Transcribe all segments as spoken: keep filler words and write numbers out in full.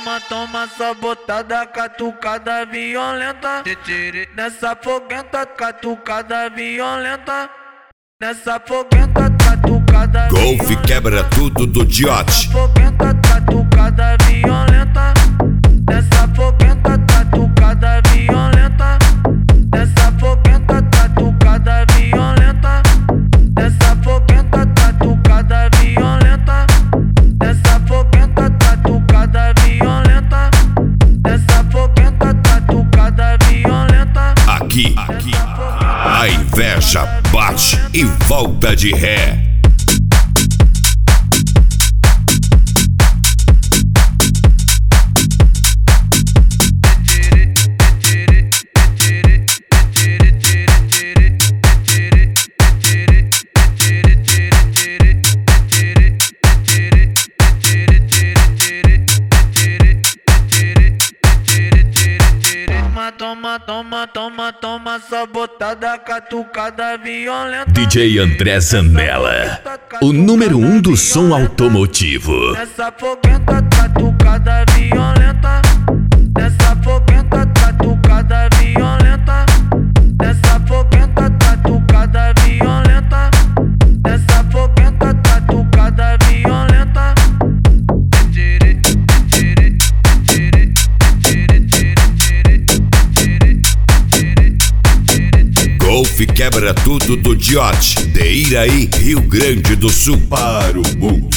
toma, toma sabotada, catucada violenta. Nessa foguenta, catucada violenta. Nessa foguenta, catucada violenta. Golf quebra tudo do Diote. Nessa foguenta, catucada violenta. Nessa foguenta, catucada violenta. Nessa foguenta, catucada violenta. Nessa foguenta, catucada violenta. Nessa foguenta, catucada violenta. Nessa foguenta, catucada violenta. Aqui, aqui, a inveja bate e volta de ré. Toma, toma, toma, toma, sabotada, catucada violenta. D J André Zanella, o número um do som automotivo. Nessa foguenta, catucada violenta. Nessa foguenta, catucada violenta. Nessa foguenta, catucada violenta. Nessa foguenta, catucada violenta. Golf quebra tudo do Diote, de Iraí, Rio Grande do Sul, para o mundo.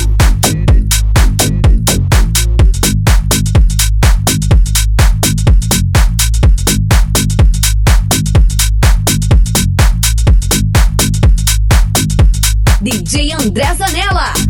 D J André Zanella.